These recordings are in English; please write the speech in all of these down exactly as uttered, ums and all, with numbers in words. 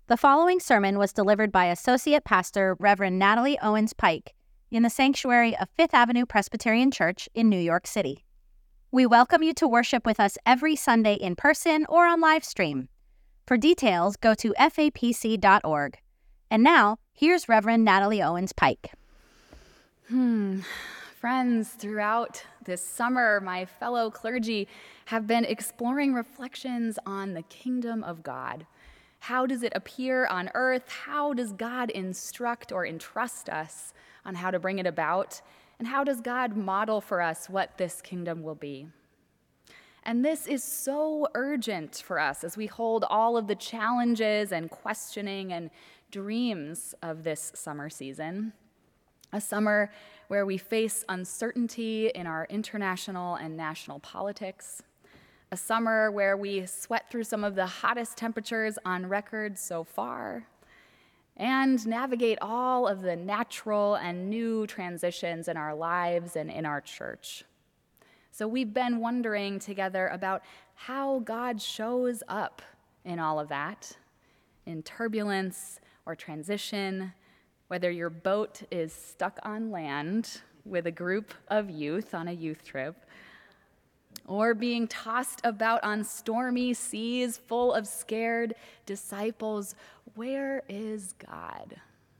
The following sermon was delivered by Associate Pastor Reverend Natalie Owens Pike in the sanctuary of Fifth Avenue Presbyterian Church in New York City. We welcome you to worship with us every Sunday in person or on live stream. For details, go to f a p c dot org. And now, here's Reverend Natalie Owens Pike. Hmm. Friends, throughout this summer, my fellow clergy have been exploring reflections on the kingdom of God. How does it appear on earth? How does God instruct or entrust us on how to bring it about? And how does God model for us what this kingdom will be? And this is so urgent for us as we hold all of the challenges and questioning and dreams of this summer season. A summer where we face uncertainty in our international and national politics. A summer where we sweat through some of the hottest temperatures on record so far, and navigate all of the natural and new transitions in our lives and in our church. So we've been wondering together about how God shows up in all of that, in turbulence or transition, whether your boat is stuck on land with a group of youth on a youth trip, or being tossed about on stormy seas full of scared disciples. Where is God?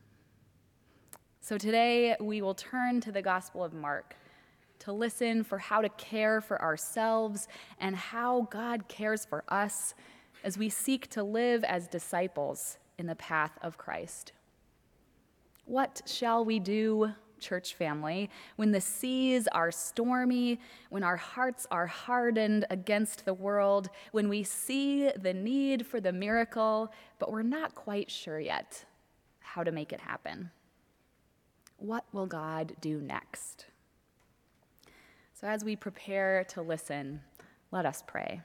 So today we will turn to the Gospel of Mark to listen for how to care for ourselves and how God cares for us as we seek to live as disciples in the path of Christ. What shall we do, church family, when the seas are stormy, when our hearts are hardened against the world, when we see the need for the miracle, but we're not quite sure yet how to make it happen? What will God do next? So as we prepare to listen, let us pray.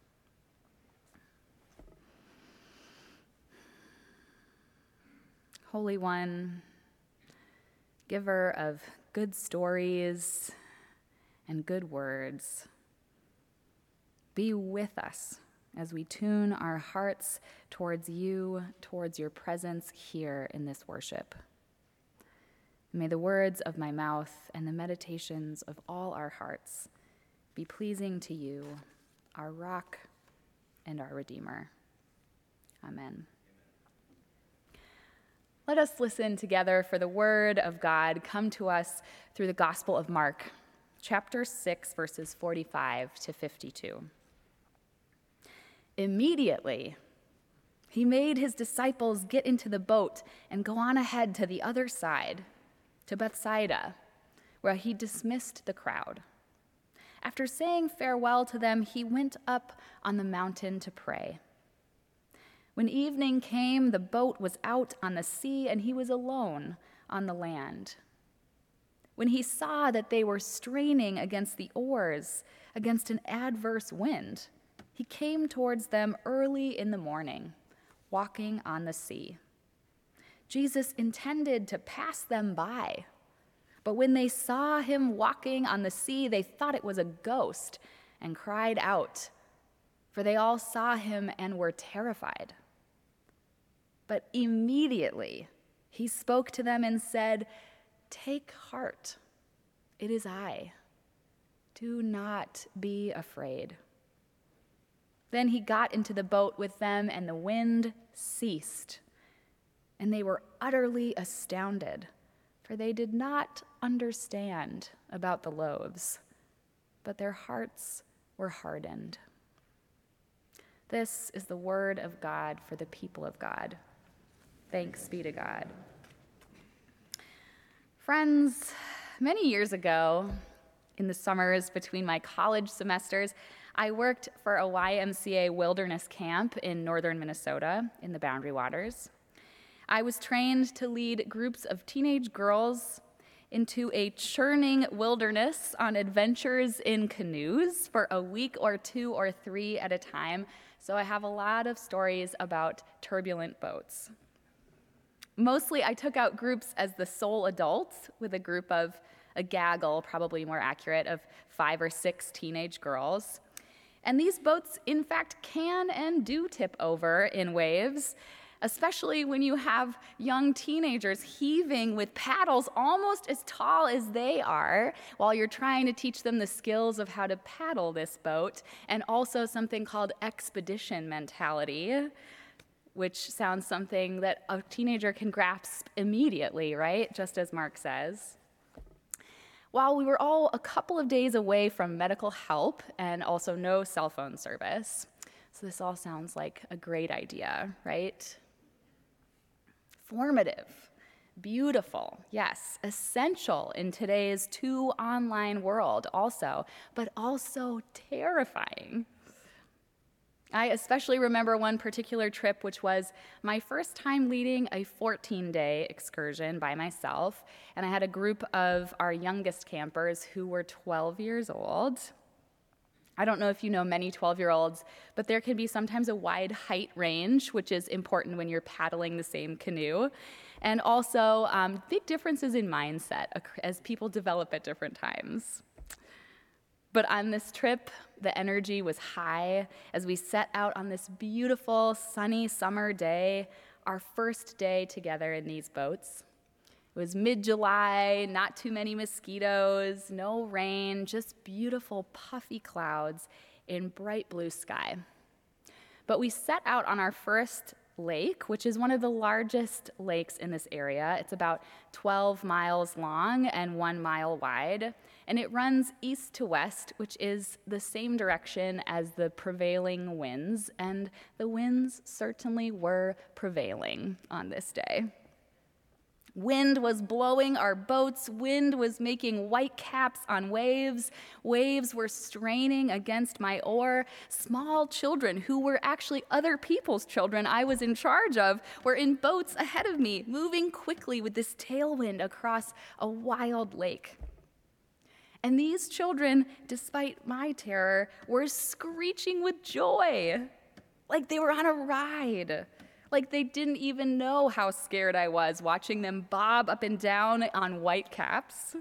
Holy One, giver of good stories and good words, be with us as we tune our hearts towards you, towards your presence here in this worship. May the words of my mouth and the meditations of all our hearts be pleasing to you, our rock and our Redeemer. Amen. Let us listen together for the word of God come to us through the Gospel of Mark, chapter six, verses forty-five to fifty-two. Immediately, he made his disciples get into the boat and go on ahead to the other side, to Bethsaida, where he dismissed the crowd. After saying farewell to them, he went up on the mountain to pray. When evening came, the boat was out on the sea, and he was alone on the land. When he saw that they were straining against the oars, against an adverse wind, he came towards them early in the morning, walking on the sea. Jesus intended to pass them by, but when they saw him walking on the sea, they thought it was a ghost and cried out, for they all saw him and were terrified. But immediately he spoke to them and said, "Take heart, it is I. Do not be afraid." Then he got into the boat with them, and the wind ceased. And they were utterly astounded, for they did not understand about the loaves, but their hearts were hardened. This is the word of God for the people of God. Thanks be to God. Friends, many years ago, in the summers between my college semesters, I worked for a Y M C A wilderness camp in northern Minnesota in the Boundary Waters. I was trained to lead groups of teenage girls into a churning wilderness on adventures in canoes for a week or two or three at a time, so I have a lot of stories about turbulent boats. Mostly, I took out groups as the sole adult with a group of, a gaggle, probably more accurate, of five or six teenage girls. And these boats, in fact, can and do tip over in waves. especially when you have young teenagers heaving with paddles almost as tall as they are while you're trying to teach them the skills of how to paddle this boat, and also something called expedition mentality, which sounds something that a teenager can grasp immediately, right? Just as Mark says. While we were all a couple of days away from medical help and also no cell phone service, so this all sounds like a great idea, right? Formative, beautiful, yes, essential in today's too online world also, but also terrifying. I especially remember one particular trip, which was my first time leading a fourteen-day excursion by myself, and I had a group of our youngest campers who were twelve years old. I don't know if you know many twelve-year-olds, but there can be sometimes a wide height range, which is important when you're paddling the same canoe, and also um, big differences in mindset as people develop at different times. But on this trip, the energy was high as we set out on this beautiful, sunny summer day, our first day together in these boats. It was mid-July, not too many mosquitoes, no rain, just beautiful puffy clouds in bright blue sky. But we set out on our first lake, which is one of the largest lakes in this area. It's about twelve miles long and one mile wide, and it runs east to west, which is the same direction as the prevailing winds, and the winds certainly were prevailing on this day. Wind was blowing our boats. Wind was making white caps on waves. Waves were straining against my oar. Small children, who were actually other people's children I was in charge of, were in boats ahead of me, moving quickly with this tailwind across a wild lake. And these children, despite my terror, were screeching with joy, like they were on a ride. Like they didn't even know how scared I was watching them bob up and down on white caps.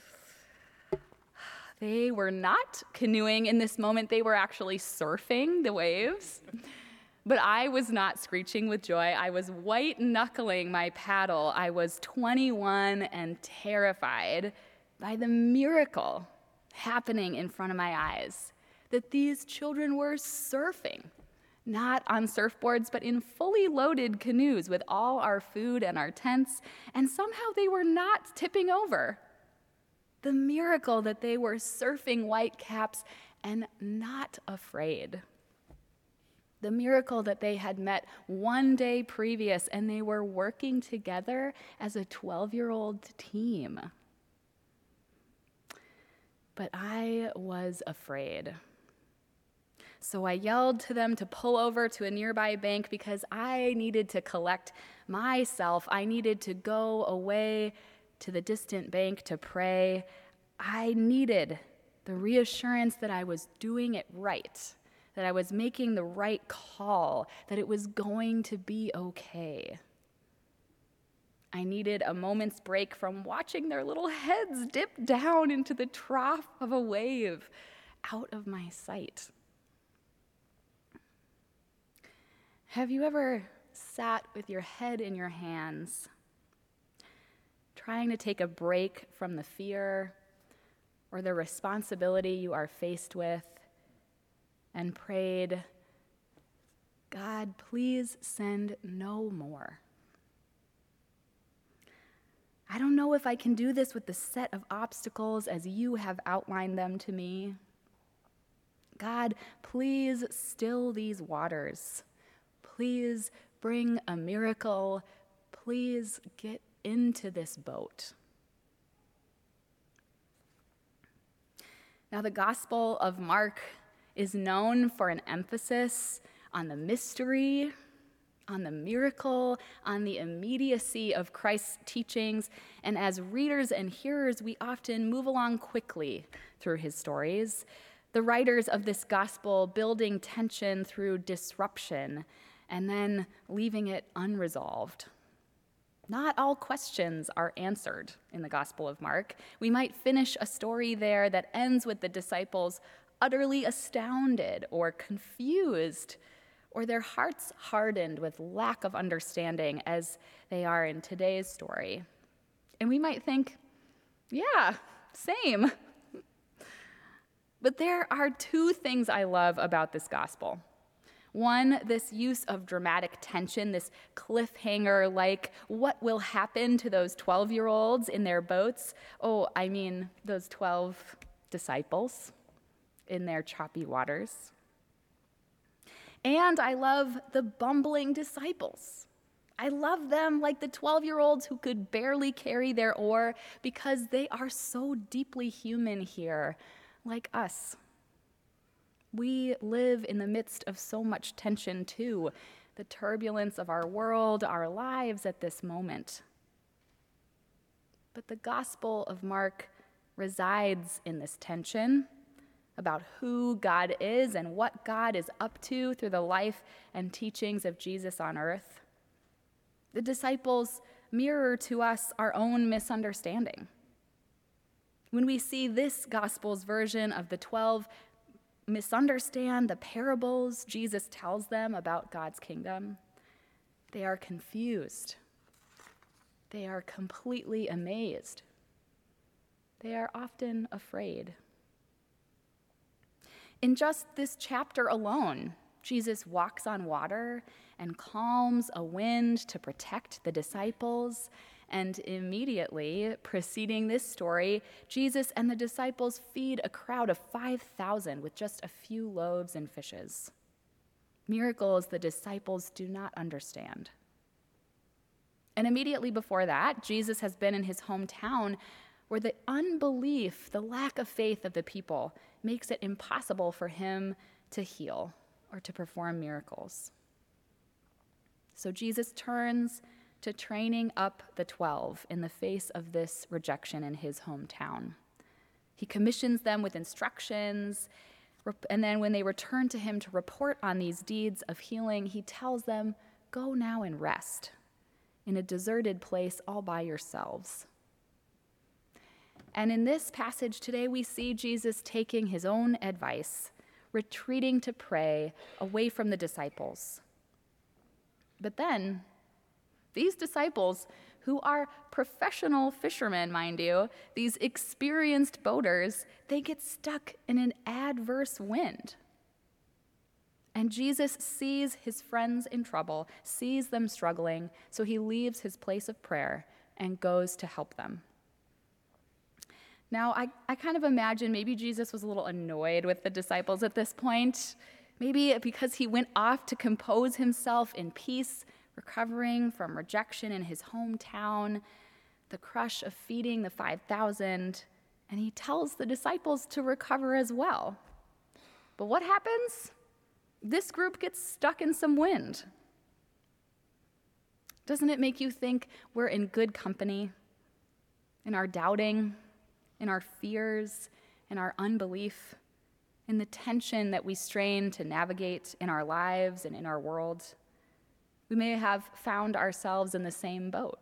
They were not canoeing in this moment. They were actually surfing the waves. But I was not screeching with joy. I was white-knuckling my paddle. I was twenty-one and terrified by the miracle happening in front of my eyes, that these children were surfing. Not on surfboards, but in fully loaded canoes with all our food and our tents, and somehow they were not tipping over. The miracle that they were surfing white caps and not afraid. The miracle that they had met one day previous and they were working together as a twelve-year-old team. But I was afraid. So I yelled to them to pull over to a nearby bank because I needed to collect myself. I needed to go away to the distant bank to pray. I needed the reassurance that I was doing it right, that I was making the right call, that it was going to be okay. I needed a moment's break from watching their little heads dip down into the trough of a wave out of my sight. Have you ever sat with your head in your hands, trying to take a break from the fear or the responsibility you are faced with, and prayed, God, please send no more? I don't know if I can do this with the set of obstacles as you have outlined them to me. God, please still these waters. Please bring a miracle. Please get into this boat. Now, the Gospel of Mark is known for an emphasis on the mystery, on the miracle, on the immediacy of Christ's teachings. And as readers and hearers, we often move along quickly through his stories. The writers of this gospel building tension through disruption and then leaving it unresolved. Not all questions are answered in the Gospel of Mark. We might finish a story there that ends with the disciples utterly astounded or confused, or their hearts hardened with lack of understanding as they are in today's story. And we might think, yeah, same. But there are two things I love about this gospel. One, this use of dramatic tension, this cliffhanger, like what will happen to those twelve-year-olds in their boats? Oh, I mean, those twelve disciples in their choppy waters. And I love the bumbling disciples. I love them like the twelve-year-olds who could barely carry their oar because they are so deeply human here, like us. We live in the midst of so much tension too, the turbulence of our world, our lives at this moment. But the Gospel of Mark resides in this tension about who God is and what God is up to through the life and teachings of Jesus on earth. The disciples mirror to us our own misunderstanding. When we see this Gospel's version of the twelve misunderstand the parables Jesus tells them about God's kingdom, they are confused. They are completely amazed. They are often afraid. In just this chapter alone, Jesus walks on water and calms a wind to protect the disciples. And immediately preceding this story, Jesus and the disciples feed a crowd of five thousand with just a few loaves and fishes. Miracles the disciples do not understand. And immediately before that, Jesus has been in his hometown where the unbelief, the lack of faith of the people makes it impossible for him to heal or to perform miracles. So Jesus turns to training up the twelve in the face of this rejection in his hometown. He commissions them with instructions, and then when they return to him to report on these deeds of healing, he tells them, "Go now and rest in a deserted place all by yourselves." And in this passage today, we see Jesus taking his own advice, retreating to pray away from the disciples. But then, these disciples, who are professional fishermen, mind you, these experienced boaters, they get stuck in an adverse wind. And Jesus sees his friends in trouble, sees them struggling, so he leaves his place of prayer and goes to help them. Now, I, I kind of imagine maybe Jesus was a little annoyed with the disciples at this point, maybe because he went off to compose himself in peace, recovering from rejection in his hometown, the crush of feeding the five thousand, and he tells the disciples to recover as well. But what happens? This group gets stuck in some wind. Doesn't it make you think we're in good company? In our doubting, in our fears, in our unbelief, in the tension that we strain to navigate in our lives and in our world? We may have found ourselves in the same boat.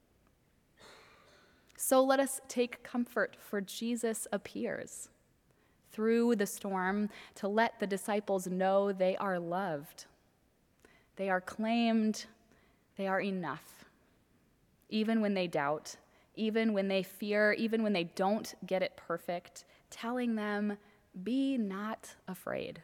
So let us take comfort, for Jesus appears through the storm to let the disciples know they are loved. They are claimed. They are enough. Even when they doubt, even when they fear, even when they don't get it perfect, telling them, be not afraid.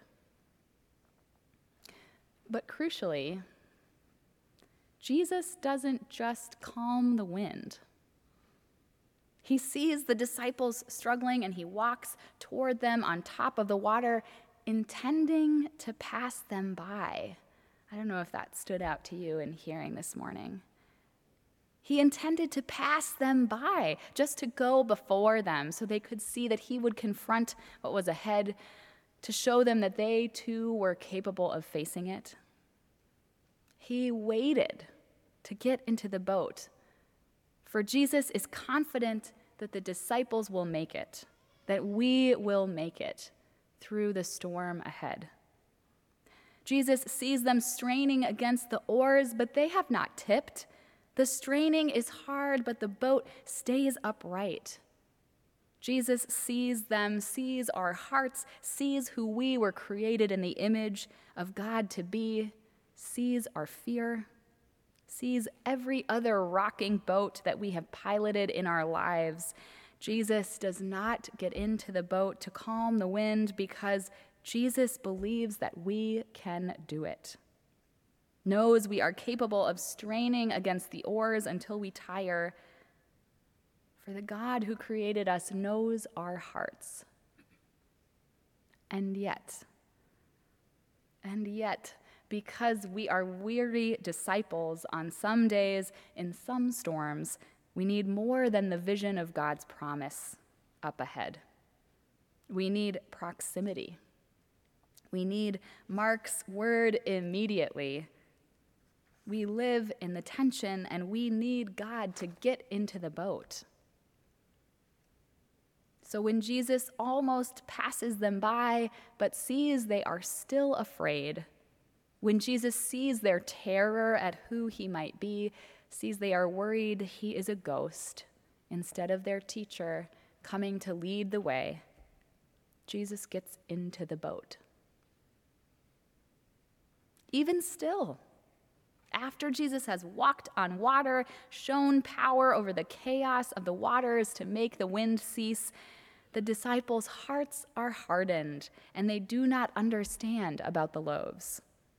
But crucially, Jesus doesn't just calm the wind. He sees the disciples struggling and he walks toward them on top of the water, intending to pass them by. I don't know if that stood out to you in hearing this morning. He intended to pass them by, just to go before them so they could see that he would confront what was ahead, to show them that they too were capable of facing it. He waited to get into the boat, for Jesus is confident that the disciples will make it, that we will make it through the storm ahead. Jesus sees them straining against the oars, but they have not tipped. The straining is hard, but the boat stays upright. Jesus sees them, sees our hearts, sees who we were created in the image of God to be, sees our fear, sees every other rocking boat that we have piloted in our lives. Jesus does not get into the boat to calm the wind because Jesus believes that we can do it, knows we are capable of straining against the oars until we tire. For the God who created us knows our hearts. And yet, and yet, because we are weary disciples on some days, in some storms, we need more than the vision of God's promise up ahead. We need proximity. We need Mark's word immediately. We live in the tension, and we need God to get into the boat. So when Jesus almost passes them by, but sees they are still afraid, when Jesus sees their terror at who he might be, sees they are worried he is a ghost instead of their teacher coming to lead the way, Jesus gets into the boat. Even still, after Jesus has walked on water, shown power over the chaos of the waters to make the wind cease, the disciples' hearts are hardened, and they do not understand about the loaves.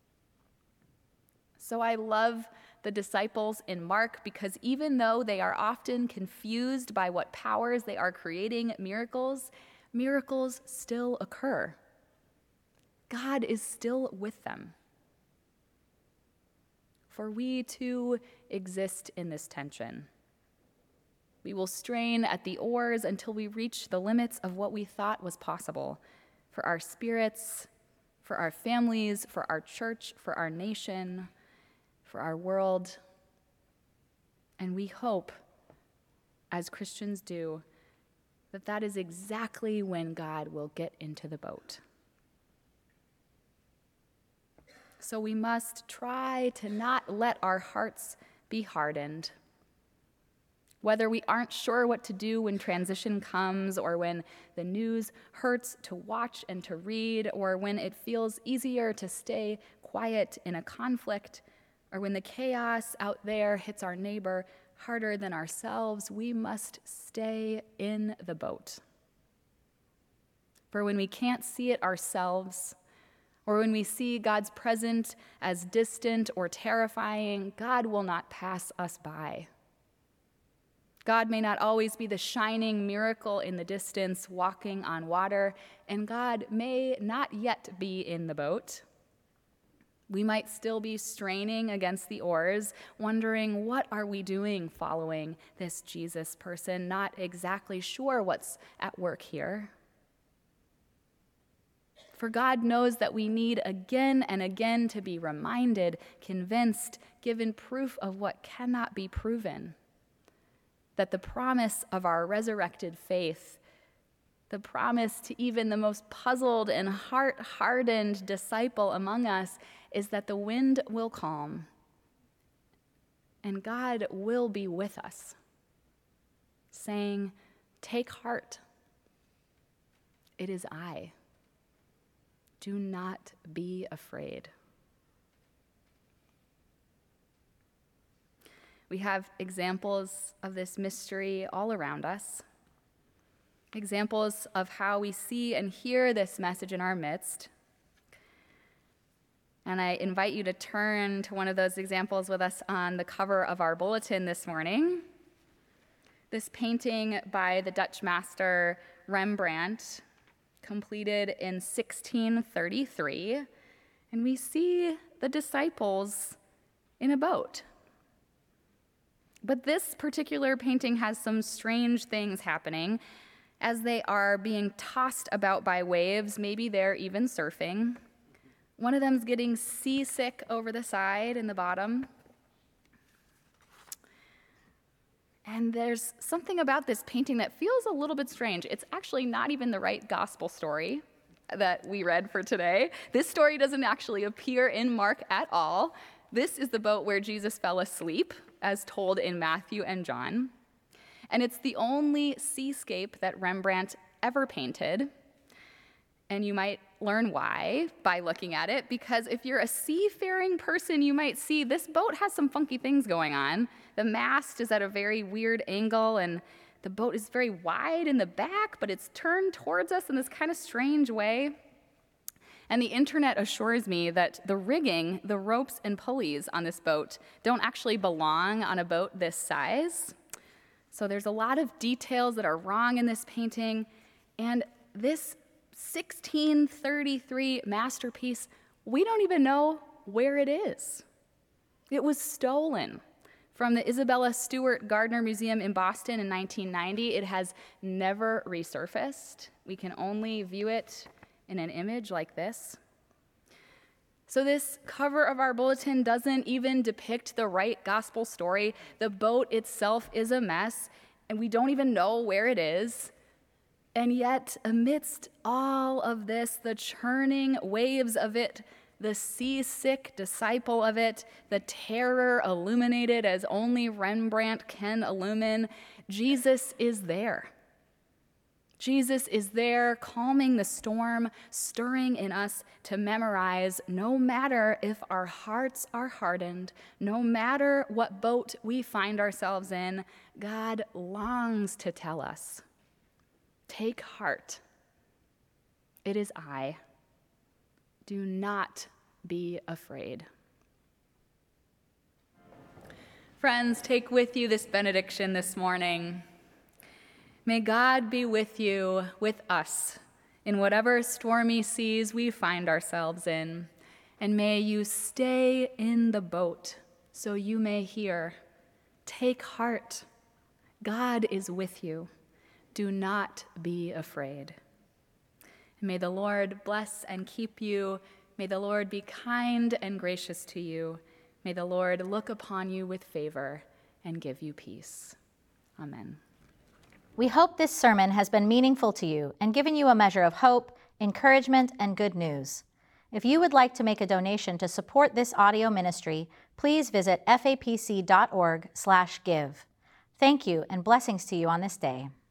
So I love the disciples in Mark because even though they are often confused by what powers they are creating miracles, miracles still occur. God is still with them. For we too exist in this tension. We will strain at the oars until we reach the limits of what we thought was possible for our spirits, for our families, for our church, for our nation, for our world. And we hope, as Christians do, that that is exactly when God will get into the boat. So we must try to not let our hearts be hardened. Whether we aren't sure what to do when transition comes, or when the news hurts to watch and to read, or when it feels easier to stay quiet in a conflict, or when the chaos out there hits our neighbor harder than ourselves, we must stay in the boat. For when we can't see it ourselves, or when we see God's presence as distant or terrifying, God will not pass us by. God may not always be the shining miracle in the distance, walking on water, and God may not yet be in the boat. We might still be straining against the oars, wondering, what are we doing following this Jesus person? Not exactly sure what's at work here. For God knows that we need again and again to be reminded, convinced, given proof of what cannot be proven. That the promise of our resurrected faith, the promise to even the most puzzled and heart-hardened disciple among us, is that the wind will calm and God will be with us, saying, "Take heart. It is I. Do not be afraid." We have examples of this mystery all around us, examples of how we see and hear this message in our midst. And I invite you to turn to one of those examples with us on the cover of our bulletin this morning. This painting by the Dutch master Rembrandt, completed in sixteen thirty-three, and we see the disciples in a boat. But this particular painting has some strange things happening as they are being tossed about by waves. Maybe they're even surfing. One of them's getting seasick over the side in the bottom. And there's something about this painting that feels a little bit strange. It's actually not even the right gospel story that we read for today. This story doesn't actually appear in Mark at all. This is the boat where Jesus fell asleep, as told in Matthew and John. And it's the only seascape that Rembrandt ever painted. And you might learn why by looking at it, because if you're a seafaring person, you might see this boat has some funky things going on. The mast is at a very weird angle, and the boat is very wide in the back, but it's turned towards us in this kind of strange way. And the internet assures me that the rigging, the ropes and pulleys on this boat don't actually belong on a boat this size. So there's a lot of details that are wrong in this painting, and this sixteen thirty-three masterpiece, we don't even know where it is. It was stolen from the Isabella Stewart Gardner Museum in Boston in nineteen ninety. It has never resurfaced. We can only view it in an image like this. So this cover of our bulletin doesn't even depict the right gospel story. The boat itself is a mess, and we don't even know where it is. And yet, amidst all of this, the churning waves of it, the seasick disciple of it, the terror illuminated as only Rembrandt can illumine, Jesus is there. Jesus is there, calming the storm, stirring in us to memorize, no matter if our hearts are hardened, no matter what boat we find ourselves in, God longs to tell us, take heart. It is I. Do not be afraid. Friends, take with you this benediction this morning. May God be with you, with us, in whatever stormy seas we find ourselves in, and may you stay in the boat so you may hear, take heart. God is with you. Do not be afraid. And may the Lord bless and keep you. May the Lord be kind and gracious to you. May the Lord look upon you with favor and give you peace. Amen. We hope this sermon has been meaningful to you and given you a measure of hope, encouragement, and good news. If you would like to make a donation to support this audio ministry, please visit f a p c dot org slash give. Thank you and blessings to you on this day.